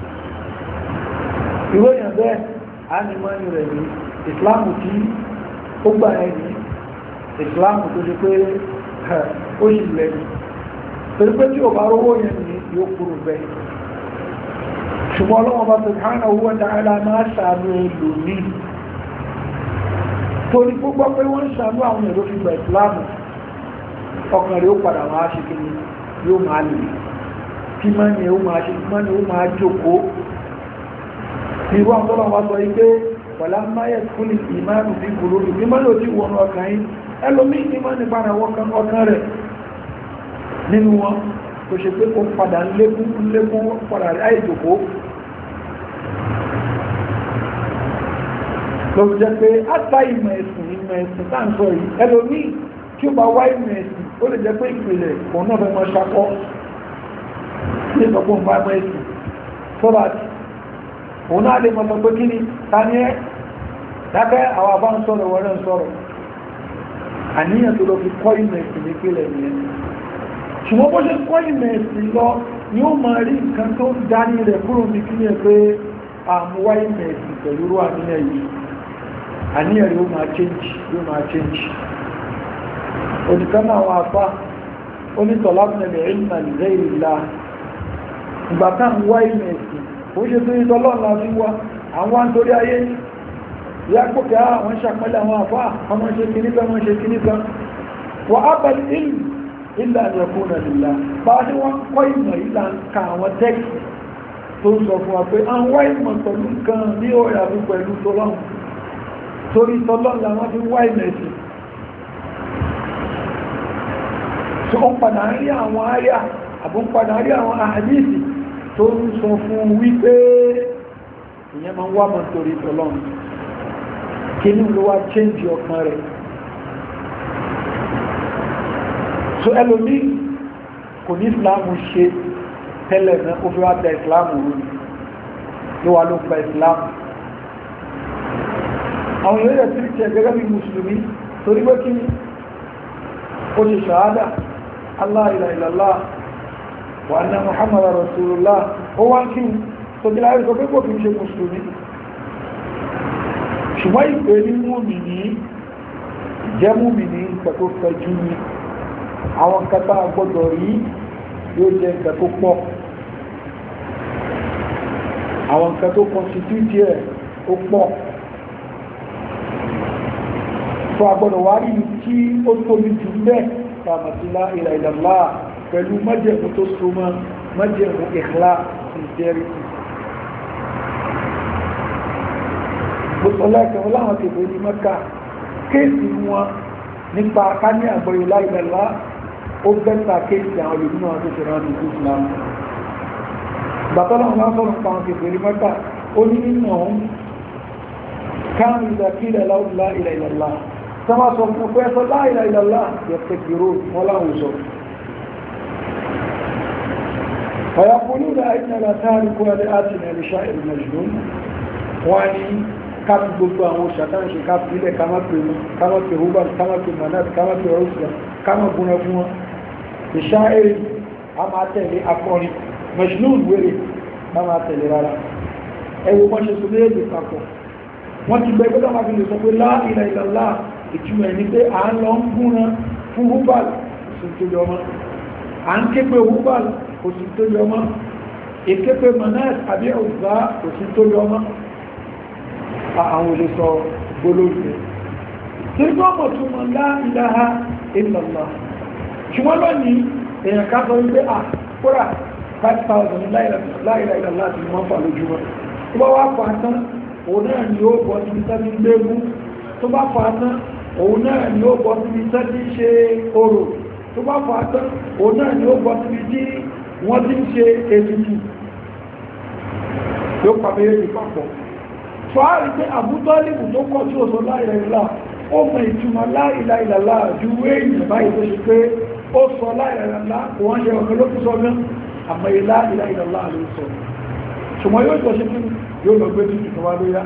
ìwé èèyàn bẹ́ẹ̀ á ní mọ́ni rẹ̀ ní ìsìláàmù tí ó gbà ẹ̀ ní ìsìláàmù tó ṣe pé ó yìí lẹ́yìn torí pé tí ò bá rówó yẹn ní yóò kúrò bẹ́ẹ̀ ṣùgbọ́n ọlọ́wọ́n bá subhanahu wa ta'ala máa ṣàánú ẹlòmí torí gbogbo pé wọ́n ń ṣàánú àwọn èrò fi gbà ìsìláàmù ọkàn rẹ̀ ó padà wọ́n á ṣe kí ni yóò máa lè kí mọ́ni ó máa ṣe mọ́ni ó máa jókòó irú àwọn tọ́lọ́ wa sọ pé wàlá máyẹ̀ fún ìmánu bí kúrò ní mọ́ni ò tí wọnú ọkàn yìí ẹlòmí ní mọ́ni padà ọkàn rẹ̀ nínú wọn kò ṣe pé kó padà lékún lékún padà àìjòkó ló jẹ́ pé àtà ìmọ̀ ẹ̀sìn ìmọ̀ ẹ̀sìn tá ń sọ yìí ẹlòmí tí ó bá wá ìmọ̀ ẹ̀sìn ó lè jẹ́ pé ìpìlẹ̀ òun náà fẹ́ mọ́ ṣakọ́ ní ìsọ̀pọ̀ ìmọ̀ ẹ̀mọ̀ ẹ̀sìn sọ́bà òun náà lè mọ́ sọ pé kí ni ta ní ẹ́ dákẹ́ àwọn àbá ń sọ̀rọ̀ wọ́n ń sọ̀rọ̀ àníyàn tó lọ fi kọ́ ìmọ̀ ẹ̀sìn nípìlẹ̀ nìyẹn ṣùgbọ́n bó ṣe kọ́ ìmọ̀ ẹ̀sìn lọ ni ó máa rí nǹkan tó ń dání rẹ̀ kúrò ní kí ní ẹ pé àmúwá ìmọ̀ ẹ̀sìn pẹ̀lú rú àníyàn yìí àníyàn rẹ̀ ó máa change ó máa change onìkan náà wọ́n afá onítọ̀lábìnrin ìlmà lẹ́yìn ìlà ìgbà tá ń wá ìmọ̀ ẹ̀sìn ó ṣe tó ní tọ́lọ́ọ̀lá fi wá àwọn àntorí ayé ìyá pòkè àwọn ṣàpẹ́lẹ̀ àwọn afá ọmọ ṣe kìníkan ọmọ ṣe kìníkan wọ́n á bẹ̀rẹ̀ ìlú ilá àjẹkúnà lílá bá ní wọ́n kọ́ ìmọ̀ ìlà ń ka àwọn tẹ́kì tó ń sọ fún wa pé àwọn ìmọ̀ pẹ̀lú nǹkan ní ọ̀rẹ́ àbí pẹ̀lú tọ́lọ́n torí tọ́lọ́n làwọn fi wá ìmọ̀ ẹ̀sìn tó ń padà rí àwọn àyà àbí ń padà rí àwọn àdíìsì tó ń sọ fún wípé ìyẹn máa ń wá mọ̀ torí tọ́lọ́n kí ní ló wá change ọkàn rẹ̀ so ẹlòmí kò ní ìsìláàmù ṣe tẹ́lẹ̀ náà ó fi wá tẹ ìsìláàmù rú ló wà ló gba ìsìláàmù àwọn èèyàn yẹ tí tẹ̀ gẹ́gẹ́ bí mùsùlùmí torí pé kí ó ṣe ṣàádà Allah ilaha illallah wa anna Muhammad rasulullah ó wá kí tó jẹ́ láàrín sọ pé kò fi ṣe mùsùlùmí ṣùgbọ́n ìpè ní mùmínì jẹ́ mùmínì nǹkan tó fẹ̀jú ni àwọn nǹkan tá a gbọ́dọ̀ rí yóò jẹ́ nǹkan tó pọ̀ àwọn nǹkan tó constitute ẹ̀ ó pọ̀ tó agbọ́dọ̀ wá rí tí ó tóbi jù bẹ́ẹ̀ tàbátìlá ilaha illallah pẹ̀lú májẹ̀mú tó súnmọ́ májẹ̀mú ikhlas sincerity gbọ́sọ̀lẹ́kẹ̀ẹ́ láwọn tèbè ní Mẹ́kà kéèsì wọn nípa ká ní àgbọ̀yọ̀ la ilaha illallah ó bẹ́ta kéèsì àwọn olùdúnmọ̀ tó ṣe rán ní Islam bàtọ́lọ́wọ́n bá sọ̀rọ̀ pa àwọn tèbè ní Mẹ́kà ó ní nínú ọ̀hún káàmù ìdàkílẹ̀ la ilaha illallah sama sọ fún pé ẹsọ la ilaha illallah yẹ̀tẹ̀kìrò wọn láwùsọ fàyàkùnúdà ìtàlá tààríkù adé àti nàìjíríà ìrìnàjò wọ́n ní káàkiri gbogbo àwọn ṣàtàǹṣe káàkiri ilẹ̀ kámọ́pẹ̀ hubal kámọ́pẹ̀ manat kámọ́pẹ̀ rọ́sùlá kámọ́bùnà fún wọn ìṣá èrè a máa tẹ̀lé akọrin majnun wèrè a máa tẹ̀lé rárá ẹwọ mọ́ ṣe sọlé èdè papọ̀ wọ́n ti gbẹ́ gbọ́dọ̀ máa fi lè sọ pé la ilaha illallah ìtumọ̀ ní pé à ń lọ ń gúnran fún hubal òsì tó yọ mọ́ à ń képe hubal òsì tó yọ mọ́ ìképe manat àbí ọ̀zá òsì tó yọ mọ́ àwọn olè sọ gbólóògbé tí gbọ́mọ̀ tó mọ̀ la ilaha illallah ṣùgbọ́n lónìí èèyàn ká sọ wípé à kóra five thousand la ilaha illallah ti mọ́ fà lójúmọ́ tó bá wá fà tán òun náà ni ó bọ́ síbi tẹ́bí gbégún tó bá fà tán òun náà ni ó bọ́ síbi tẹ́bí ṣe orò tó bá fà tán òun náà ni ó bọ́ síbi tí wọ́n ti ń ṣe ètùtù yóò pàbẹ́rẹ́ ìpapọ̀ fàárí pé àbútọ́lìbù tó kọ́ tí ó sọ la ilaha illallah ó mọ̀ ìtumọ̀ la ilaha illallah ju èèyàn báyìí tó ṣe pé ó sọ la ilaha illallah kò wọ́n ṣe ọ̀kẹ́ ló kú sọ mẹ́ àmọ́ la ilaha illallah ló sọ ṣùgbọ́n yóò tọ́ ṣe kí yóò lọ gbé tuntun kan wá lóyá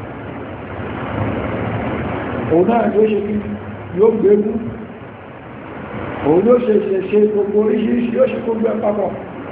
òun náà yóò ṣe kí yóò gbé mú òun yóò ṣe ṣe ṣe gbogbo oríṣiríṣi yóò ṣe gbogbo ẹ̀ papọ̀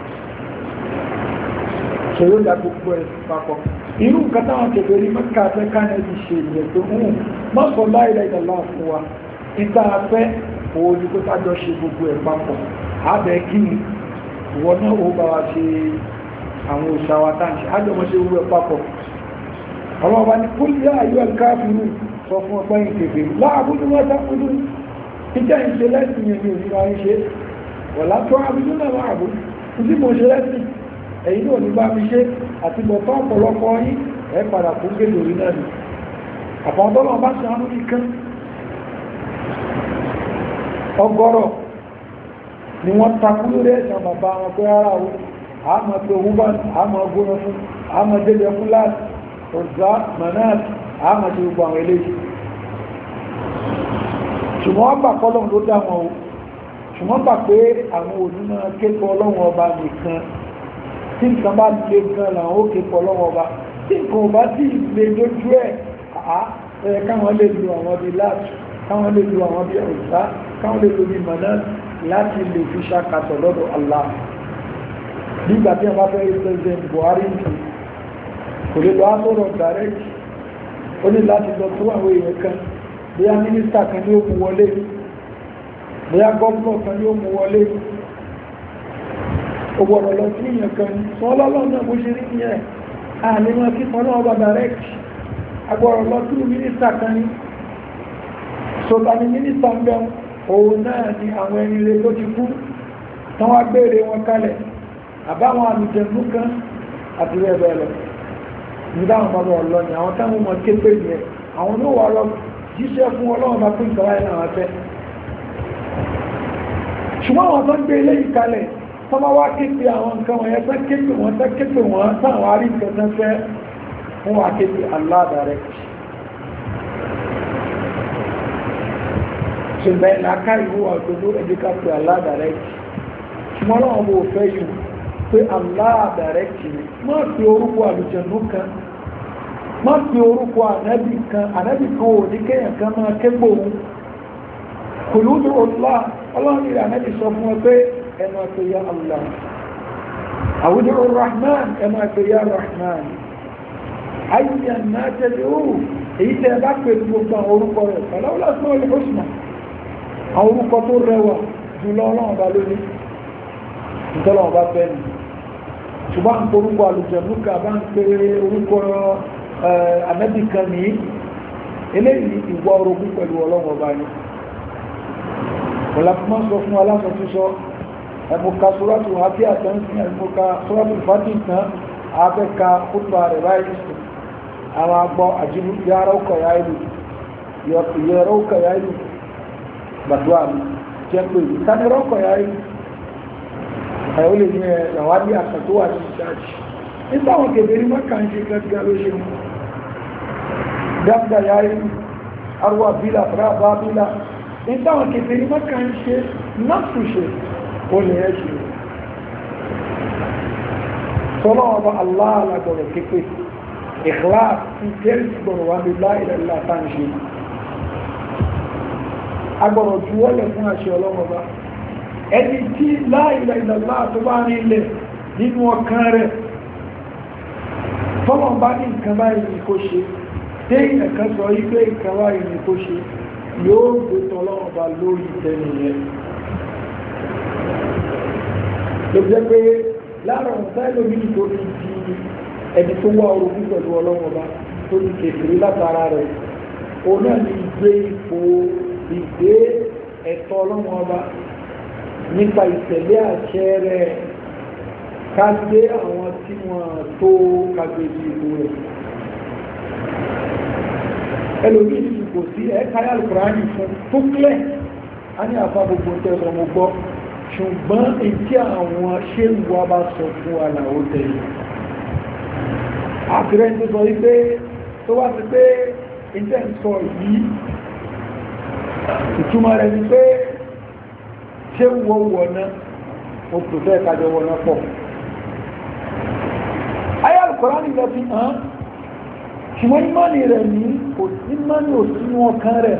ṣe yóò dá gbogbo ẹ̀ papọ̀ irú nǹkan táwọn kẹfẹ́ rí Mẹ́kà fẹ́ kánẹ́bí ṣe ìyẹ̀ tó mú mọ́sọ̀ la ilaha illallah fún wa ìta afẹ́ òun ni kó tájọ́ ṣe gbogbo ẹ̀ papọ̀ àbẹ̀ kí ni ìwọ náà ó bá wa ṣe àwọn òṣàwà táǹṣì ájọmọ́ ṣe gbogbo ẹ̀ papọ̀ ọlọ́ọ̀bá ní kul ya ayyuhal kafirun sọ fún ọgbọ́n ìkẹfẹ́ láàbùdó wọ́n sáfúdú ìjẹ́ ìṣe lẹ́sìn yẹn ní òníwá ń ṣe wọ̀lá tó àbúdó náà wà àbúdó tí mo ṣe lẹ́sìn ẹ̀yìn náà ní bá mi ṣe àti bọ̀tán ọ̀pọ̀lọpọ̀ yín ẹ̀ padà fún gẹ́gẹ́ orí náà ni àpọ̀ntọ́lọ̀ bá ṣe àánú nìkan ọgọ́rọ̀ ni wọ́n takú lórí ẹ̀sàn bàbá wọn pé ara o àmọ́ pé òun bá àmọ́ gbóná fún àmọ́ jẹ́jẹ́ fún láti ọ̀zá manat àmọ́ ṣe gbogbo àwọn eléyìí ṣùgbọ́n wọ́n gbà pọ́lọ́run ló dá wọn o ṣùgbọ́n gbà pé àwọn onímọ̀ kéèkọ́ ọlọ́run ọba nìkan tí nǹkan bá lè gan làwọn ó kéèkọ́ ọlọ́run ọba tí nǹkan ọba tí lè lójú ẹ̀ àá ẹ̀ káwọn lè lu àwọn bíi láti káwọn lè lu àwọn bíi ọ̀zá káwọn lè lu bíi manat láti lè fi ṣàkàtọ̀ lọ́dọ̀ Allah nígbà tí a bá fẹ́ president Buhari nìkan kò lè lọ àtọ́rọ̀ direct ó ní láti lọ tó àwọn èèyàn kan bóyá mínísítà kan ní ó mú wọlé bóyá gọ́ọ̀nà kan ní ó mú wọlé ó gbọ́dọ̀ lọ sí èèyàn kan sọ ọlọ́lọ́ náà bó ṣe rí yẹn àlèmọ́ kí pọ́nà ọba direct agbọ́dọ̀ lọ sí mínísítà kan ní sọta ní mínísítà ń bẹ òun náà ni àwọn ẹni rẹ̀ tó ti kú tán wá gbére wọn kalẹ̀ àbáwọn àlùjẹ̀nú kan àti rẹ̀ bẹ́ẹ̀ lọ nígbà àwọn ọmọ ọlọ́ ni àwọn táwọn ọmọ képe yẹn àwọn ló wà lọ jíṣẹ́ fún ọlọ́run bá pín ìkọ̀wá ẹ̀ náà fẹ́ ṣùgbọ́n àwọn tó ń gbé ilé ìkalẹ̀ tó máa wá képe àwọn nǹkan wọ̀nyẹn tán képe wọn tán képe wọn táwọn arí nǹkan tán fẹ́ wọ́n wá képe Allah direct ṣùgbọ́n ìlàkà ìwò àgbègbè ẹ̀díkà pé Allah direct ṣùgbọ́n ọlọ́run bó fẹ́ yìí pé Allah direct ni má fi orúkọ àlùjànnú kan má fi orúkọ ànábì kan ànábì kan ò ní kéèyàn kan máa kégbò òun kùlúdù ọlá ọlọ́run ìrìn ànábì sọ fún ọ pé ẹnu àti ya Allah àwùjọ rahman ẹnu àti ya rahman ayé náà tẹ̀lé ó èyí tẹ́ bá pè gbogbo àwọn orúkọ rẹ̀ pẹ̀lú asma al-husna àwọn orúkọ tó rẹwà jùlọ ọlọ́run bá lóní ìtọ́lọ́run bá fẹ́ ni ṣùgbọ́n ń porúkọ àlùjẹ̀múkà bá ń pè orúkọ amẹ́bìkà ní eléyìí ìwọ orogún pẹ̀lú ọlọ́run ọba ni ọ̀làfíà sọ fún alásọ̀túnṣọ́ ẹ̀mùka sóràtù àti àtẹ́ǹsìn ẹ̀mùka sóràtù fàtí tán abẹ́ka kúrò rẹ̀ báyìí àwọn agbọ́ àjíbú yára ọkọ̀ ya ìlú yẹ̀rọ ọkọ̀ ya ìlú gbàdúrà mi jẹ́ pé ìtànirọ́ ọkọ̀ ya ìlú ẹ̀wọ́ lè ní ẹ̀yàwó ní àkàtó wà ní ìṣáàjì nígbà wọn kèbèrè mọ́kà ń ṣe gẹ́gẹ́ ló ṣe mú dáadáa ya ìlú arúwà bílà rábà bílà nígbà wọn kèbèrè mọ́kà ń ṣe náàtúnṣe ó lè ẹ́ ṣe sọ́lọ́ ọba aláàlágbọ̀rọ̀ képe ìkláà tí jẹ́rì gbọ̀rọ̀ wà ní láìlẹ́lá tá ń ṣe agbọ̀rọ̀ juwọ́lẹ̀ fún àṣẹ ọlọ́mọba ẹni tí láìlẹ́lá tó bá ní ilẹ̀ nínú ọkàn rẹ̀ tọ́lọ̀ bá ní nǹkan báyìí ní kó ṣe dé ìkẹ́kẹ́ sọ wípé nǹkan báyìí ní kó ṣe yóò gbé tọ́lọ́mọba lórí ìtẹ́nìyẹn ló jẹ́ pé lára ọ̀tá ìlòmí tó fi di ẹni tó wá orogún pẹ̀lú ọlọ́wọ́ bá tó ní kèfèrè látara rẹ̀ o náà ní ìgbé ipò ìgbé ẹ̀tọ́ ọlọ́wọ́ bá nípa ìtẹ̀lé àṣẹ rẹ̀ ká gbé àwọn tí wọ́n tó kàgbèjì ìlú rẹ̀ ẹlòmí ní kò sí ẹ̀ka Al-Kùránì fún tó kílẹ̀ á ní àfa gbogbo tẹ̀sán mo gbọ́ ṣùgbọ́n ètí àwọn ṣéwà bá sọ fún àlàó tẹ̀lé àtìrẹ́ tó sọ wípé tó wá sí pé ìtẹ́ ń sọ yìí ìtumọ̀ rẹ̀ ni pé ṣé wọ́ wọ̀ná o pòfẹ́ kájọ wọ̀ná pọ̀ ayé Al-Kùránì lọ fi hàn ṣùgbọ́n ìmánì rẹ̀ ní kò sí ìmánì òsínú ọkàn rẹ̀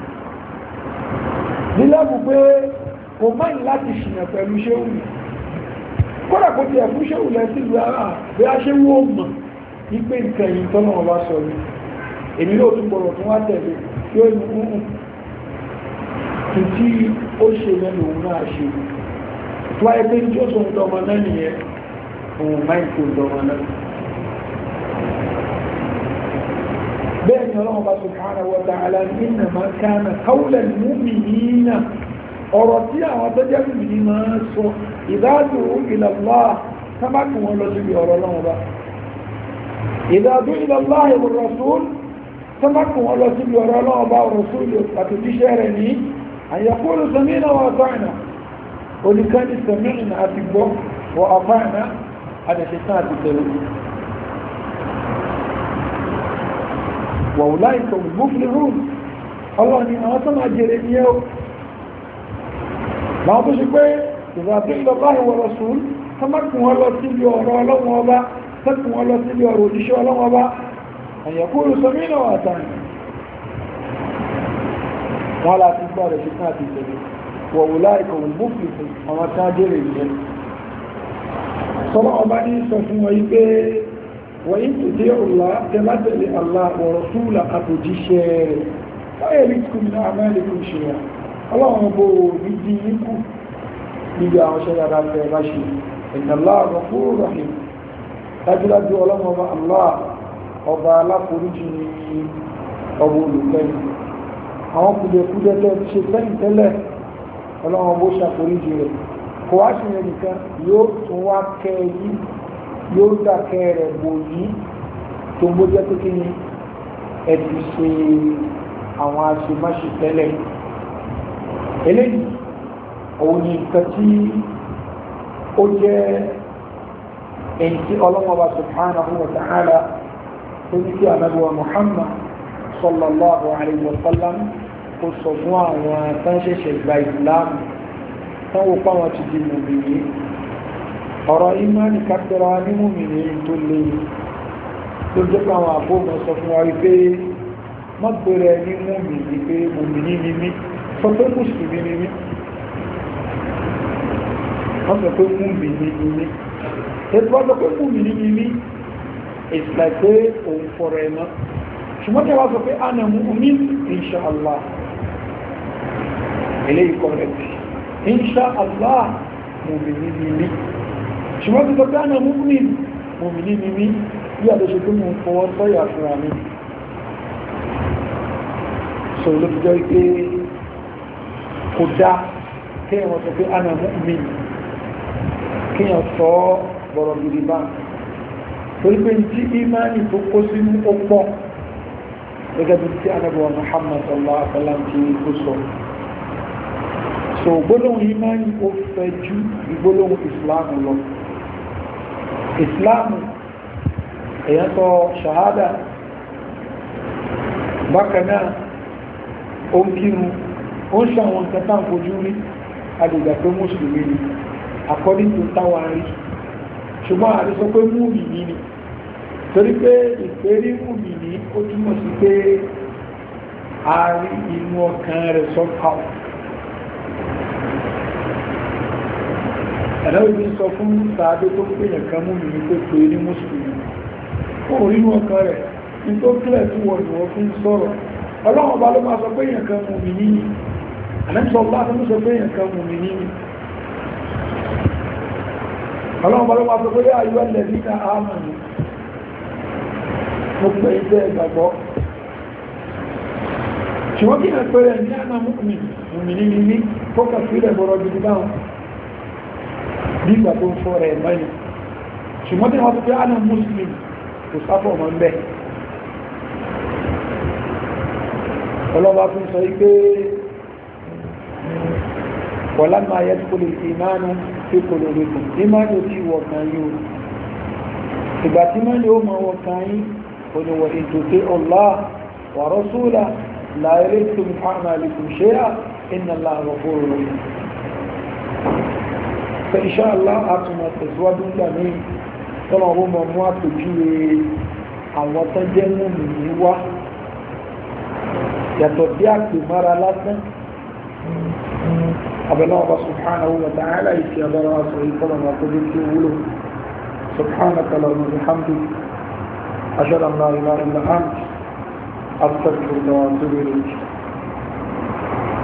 nílẹ́bù pé kò máyìn láti ṣìnà pẹ̀lú ṣéhù kódà kò tí ẹ̀fún ṣéhù lẹ sí ìlú ara bí a ṣe wó mọ̀ ní pé nǹkan yìí tọ́nà ọba sọ ní èmi ló tún gbọ́rọ̀ tún wá tẹ̀lé tí ó ní hùn kì tí ó ṣe lẹ́nu òun náà ṣe tó wáyé pé tí ó sọ ń dọmọ náà nìyẹn òun máyìn kò dọmọ náà bẹ́ẹ̀ ni ọlọ́run bá subhanahu wa ta'ala innama kana qawla al-mu'minina ọ̀rọ̀ tí àwọn tó jẹ́ bìbìnì máa ń sọ ìdádù ila Allah sábàkì wọn lọ síbi ọ̀rọ̀ náà bá ìdádù ila Allah wa rasul sábàkì wọn lọ síbi ọ̀rọ̀ náà bá rasul àti tíṣẹ́ rẹ̀ ní an yaqulu sami'na wa ata'na oníkan ní sami'na àti gbọ́ wa ata'na àdẹ̀ṣẹ̀tàn àti tẹ̀lé wa ulaika humul muflihun Allah ni àwọn tó máa jèrè ní ẹ́ láwọn tó ṣe pé ìrọ̀bí ìlọ́láhì wa rasul tọ́mọ́kùn wọn lọ síbi ọ̀rọ̀ ọlọ́wọ́ ọba tẹ́kùn wọn lọ síbi ọ̀rọ̀ òjíṣẹ́ ọlọ́wọ́ ọba àyẹ̀kúrò sọmínà wà tàn wọn láti gbọ́ rẹ̀ sí káàkiri ìtẹ̀lé wọ̀wọ̀ láìkọ̀ mọ́fìlì àwọn tí a jẹ́rẹ̀ ìyẹn sọ́lọ́ ọba ní sọ fún wọn pé wọ́n yí tó dé ọ̀la tẹ́látẹ̀lé Allah wa rasula àtòjíṣẹ́ rẹ̀ báyẹ̀ rí kùn ní amẹ́lẹ́kùn ṣe wà ọlọ́run bó ní jí níkù níbi àwọn ṣe yàrá fẹ́ bá ṣe ìnàlá Ghafurur Rahim dájúdájú ọlọ́run ọba Allah ọba aláforíjì ní ọba olùkẹ́yìn àwọn kùdẹ̀kùdẹ̀ tẹ́ ti ṣe sẹ́yìn tẹ́lẹ̀ ọlọ́run bó ṣàforíjì rẹ̀ kò wá sí ẹnìkan yóò tún wá kẹ́ yí yóò dákẹ́ rẹ̀ bò yí tó ń bó jẹ́ pé kí ni ẹ ti ṣe àwọn àṣemáṣe tẹ́lẹ̀ eléyìí òun ni nǹkan tí ó jẹ́ èyí tí ọlọ́mọba subhanahu wa ta'ala tó ní kí ànábì Muhammad sallallahu alayhi wa sallam kó sọ fún àwọn tán ṣẹ̀ṣẹ̀ gba Islam tán wò páwọn ti di mùmìnì ọ̀rọ̀ ìmánì kápẹ́ra ní mùmìnì tó lè tó jẹ́ pé àwọn àbómọ̀ sọ fún wa wípé má gbèrè ní mùmí ní pé mùmí ní mímí sọ pé mùsùlùmí ní mí wọ́n sọ pé mùmí ní mímí ètò wọ́n sọ pé mùmí ní mímí it's like pé òun fọ̀rọ̀ ẹ̀ mọ́ ṣùgbọ́n tí wọ́n sọ pé ana mùmí inṣàlá eléyìí correct inṣàlá mùmí ní mímí ṣùgbọ́n tí wọ́n sọ pé ana mùmí mùmí ní mímí bí àdóṣe tó mú fọwọ́ sọ́yà fúnra mi so ló fi jẹ́ pé kò dá kéèyàn sọ pé ana mu'min kéèyàn sọ bọ̀rọ̀ gidi bá torí pé tí ìmáàni tó kó sínú ó pọ̀ gẹ́gẹ́ bí tí anábọ̀ Muhammad sallallahu alaihi wasallam tí ó sọ so gbólóhùn ìmáàni ó fẹ́ ju ìgbólóhùn Islam lọ Islam èyàn sọ ṣàhádà bákanáà ó ń kírun ó ń ṣàwọn nǹkan tán fojú rí agbègbè pé mùsùlùmí ni according to táwa rí ṣùgbọ́n àti sọ pé múùmí ní ni torí pé ìpérí múùmí ní ó túmọ̀ sí pé a rí inú ọkàn rẹ̀ somehow ẹ̀rọ ìbí sọ fún sàádé tó pèèyàn kan múùmí ní pé pé ní mùsùlùmí orínú ọkàn rẹ̀ ní tó kílẹ̀ tí wọ́n ni wọ́n fi ń sọ̀rọ̀ ọlọ́run bá ló máa sọ pé èèyàn kan mú mi níyì àlẹ́sọ̀ bá tó sọ pé èèyàn kan mú mi níyì ọlọ́run bá ló máa sọ pé ayọ́ lẹ́bí na ámàní mo pè é jẹ́ ìgbàgbọ́ ṣùgbọ́n kí ẹ̀ pẹ̀rẹ̀ ní àná mú mi mú mi níyì ní kó kà sílẹ̀ bọ̀rọ̀ gidi báwọn bí ìgbà tó ń fọ́ rẹ̀ mẹ́yìn ṣùgbọ́n tí wọ́n sọ pé àná muslim kò sáfọ̀ ọmọ ń bẹ́ ọlọ́wà fún sọ wípé wọ́lá máa yẹ kó lè ìmánu tí kò lè rẹ̀kùn ìmánu tí wọ̀ kan yíò ìgbà tí máa lè ó máa wọ̀ kan yí oníwọ̀ ìtòtẹ́ ọlá wà rọ́súlà láàrẹ́ tó ń fàánà lèkùn ṣe à iná láàrọ̀ fóró rẹ̀ insha Allah àtúnmọ̀ tẹ̀síwájú ńgbà ní tọ́lọ̀ ọmọ mọ̀ mú àpèjúwe àwọn tó jẹ́ múmi ní wá yàtọ̀ bí àpè mára lásán abẹ́lá ọba subhanahu wa ta'ala ìfì àbára wa sọ ìkọlọ̀ wà tó dé tí ó wúlò subhanaka Allahumma wa bihamdika ashhadu an la ilaha illa anta astaghfiruka wa atubu ilayk